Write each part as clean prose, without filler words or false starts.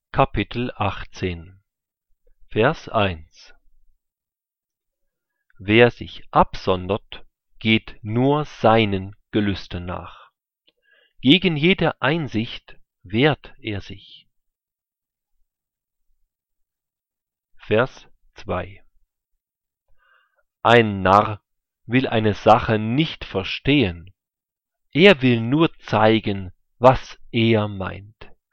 Kapitel 18, Vers 1. Wer sich absondert, geht nur seinen Gelüsten nach. Gegen jede Einsicht wehrt er sich. Vers 2. Ein Narr will eine Sache nicht verstehen, er will nur zeigen, was er meint.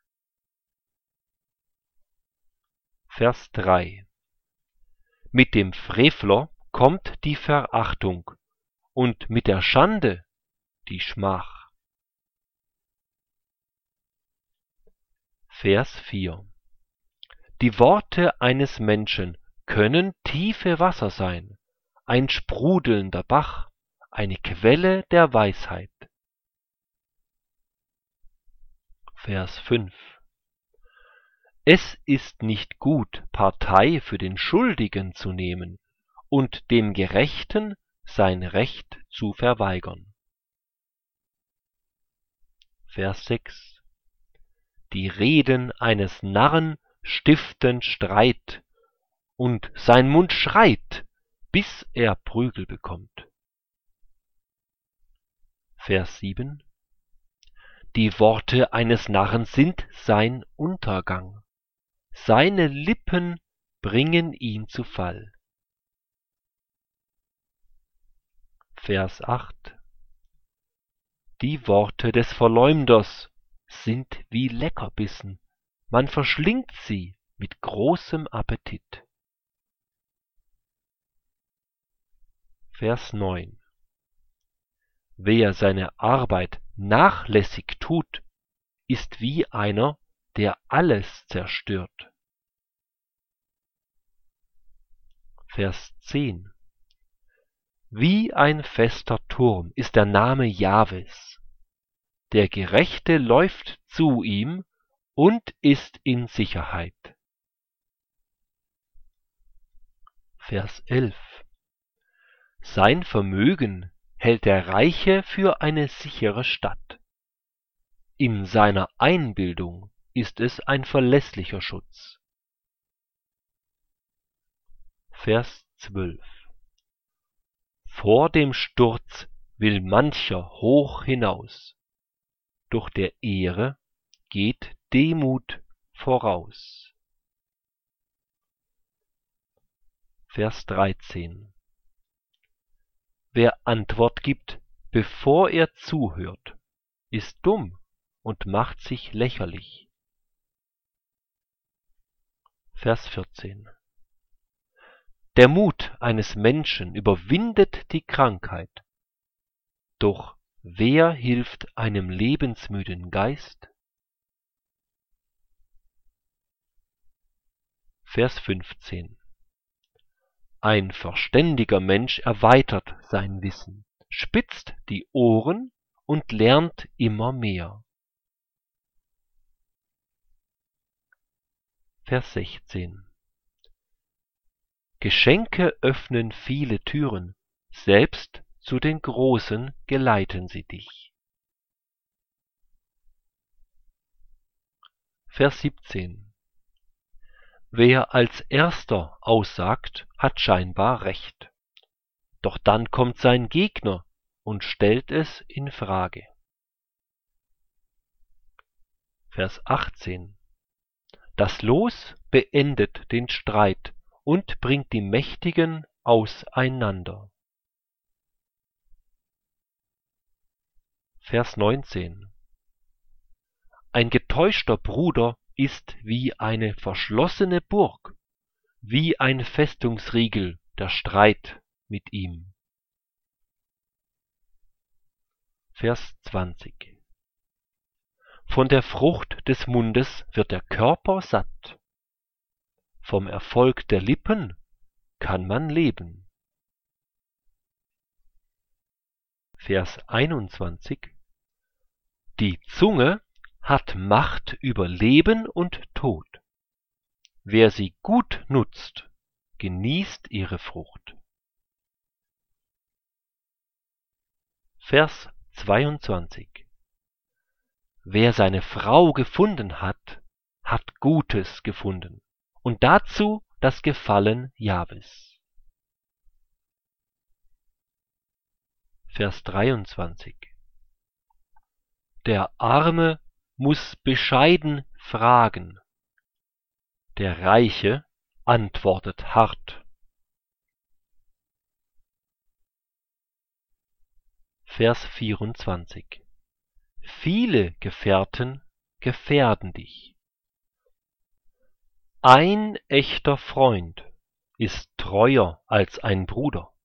Vers 3. Mit dem Frevler kommt die Verachtung und mit der Schande die Schmach. Vers 4. Die Worte eines Menschen können tiefe Wasser sein, ein sprudelnder Bach, eine Quelle der Weisheit. Vers 5. Es ist nicht gut, Partei für den Schuldigen zu nehmen und dem Gerechten sein Recht zu verweigern. Vers 6. Die Reden eines Narren stiften Streit, und sein Mund schreit, bis er Prügel bekommt. Vers 7. Die Worte eines Narren sind sein Untergang. Seine Lippen bringen ihn zu Fall. Vers 8. Die Worte des Verleumders sind wie Leckerbissen, man verschlingt sie mit großem Appetit. Vers 9. Wer seine Arbeit nachlässig tut, ist wie einer, der alles zerstört. Vers 10. Wie ein fester Turm ist der Name Jahwes. Der Gerechte läuft zu ihm und ist in Sicherheit. Vers 11. Sein Vermögen hält der Reiche für eine sichere Stadt. In seiner Einbildung ist es ein verlässlicher Schutz. Vers 12. Vor dem Sturz will mancher hoch hinaus, doch der Ehre geht Demut voraus. Vers 13. Wer Antwort gibt, bevor er zuhört, ist dumm und macht sich lächerlich. Vers 14. Der Mut eines Menschen überwindet die Krankheit, doch wer hilft einem lebensmüden Geist? Vers 15. Ein verständiger Mensch erweitert sein Wissen, spitzt die Ohren und lernt immer mehr. Vers 16. Geschenke öffnen viele Türen, selbst zu den Großen geleiten sie dich. Vers 17. Wer als Erster aussagt, hat scheinbar Recht. Doch dann kommt sein Gegner und stellt es in Frage. Vers 18. Das Los beendet den Streit und bringt die Mächtigen auseinander. Vers 19. Ein getäuschter Bruder ist wie eine verschlossene Burg, wie ein Festungsriegel der Streit mit ihm. Vers 20. Von der Frucht des Mundes wird der Körper satt. Vom Erfolg der Lippen kann man leben. Vers 21. Die Zunge hat Macht über Leben und Tod. Wer sie gut nutzt, genießt ihre Frucht. Vers 22. Wer seine Frau gefunden hat, hat Gutes gefunden und dazu das Gefallen Jahwes. Vers 23. Der Arme muss bescheiden fragen, der Reiche antwortet hart. Vers 24. Viele Gefährten gefährden dich. Ein echter Freund ist treuer als ein Bruder.